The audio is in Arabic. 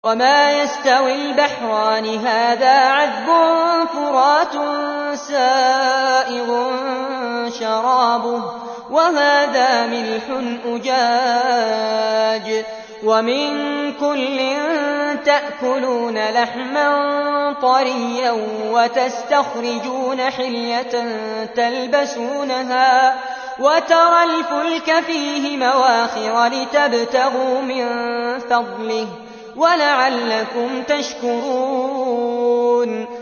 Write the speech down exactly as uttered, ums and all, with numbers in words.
وما يستوي البحران هذا عذب فرات سائغ شرابه وهذا ملح أجاج ومن كل تأكلون لحما طريا وتستخرجون حلية تلبسونها وترى الفلك فيه مواخر لتبتغوا من فضله ولعلكم تشكرون